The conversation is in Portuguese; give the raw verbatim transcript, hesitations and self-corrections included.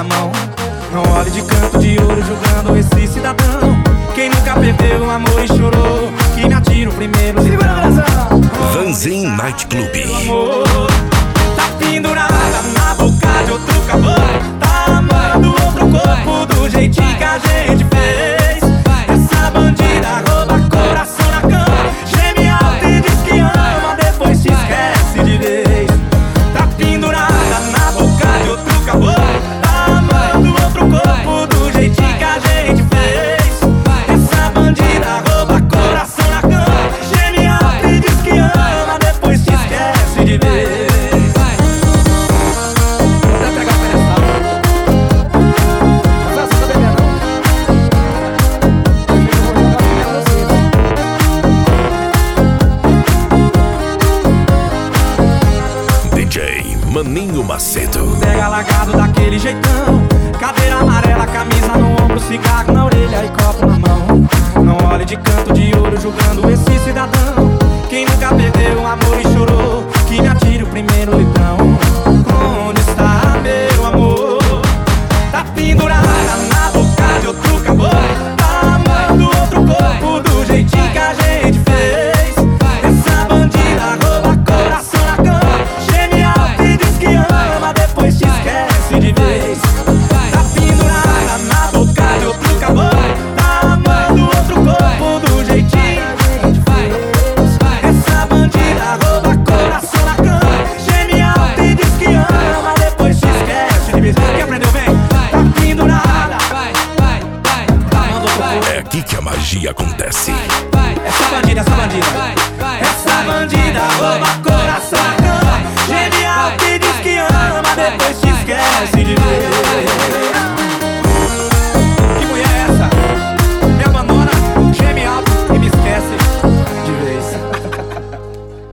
mão. Não olhe de canto de olho julgando esse cidadão. Quem nunca perdeu o amor e chorou, que me atira o primeiro litrão. Vanzin Night Club. Tá pendurada na boca de outro caboclo, tá amando outro corpo do jeitinho que a gente fez. Essa bandida rouba coração na cama, geme alto e diz que ama, depois se esquece de vez. Tá pendurada na boca de outro caboclo, tá amando outro corpo do jeitinho que a gente fez. Essa bandida rouba coração na cama, geme alto e diz que ama, depois se esquece de vez. Maninho Macedo. Pega lagado daquele jeitão, cadeira amarela, camisa no ombro, cigarro na orelha e copo na mão. Não olhe de canto de olho julgando esse cidadão. Quem nunca perdeu o amor e chorou, que me atire o primeiro litrão. Onde está meu amor? Tá pendurada na boca de outro caboclo, tá amando outro corpo do jeitinho que a gente fez. Essa bandida rouba coração na cama, geme alto e diz que ama, depois se esquece de vez. Tá pendurada na boca de outro caboclo, tá amando outro corpo do jeitinho que a gente fez. Essa bandida rouba coração na cama, geme alto e diz que ama, depois se esquece de vez. Quem aprendeu bem? Tá pendurada. É aqui que a magia acontece. Essa bandida, essa bandida, essa bandida rouba coração na cama, geme alto